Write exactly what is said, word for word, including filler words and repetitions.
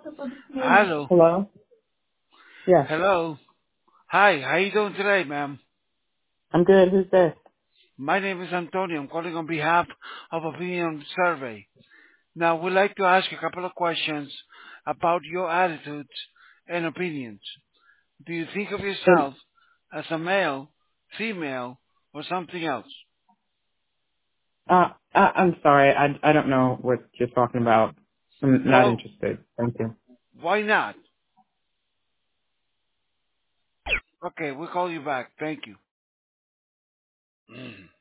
Hello. Hello? Yes. Hello. Hi. How you doing today, ma'am? I'm good. Who's this? My name is Antonio. I'm calling on behalf of Opinion Survey. Now, we'd like to ask you a couple of questions about your attitudes and opinions. Do you think of Um, yourself as a male, female, or something else? uh, I, I'm sorry. I, I don't know what you're talking about. I'm not Well, interested. Thank you. why not? Okay, we'll call you back. Thank you. Mm.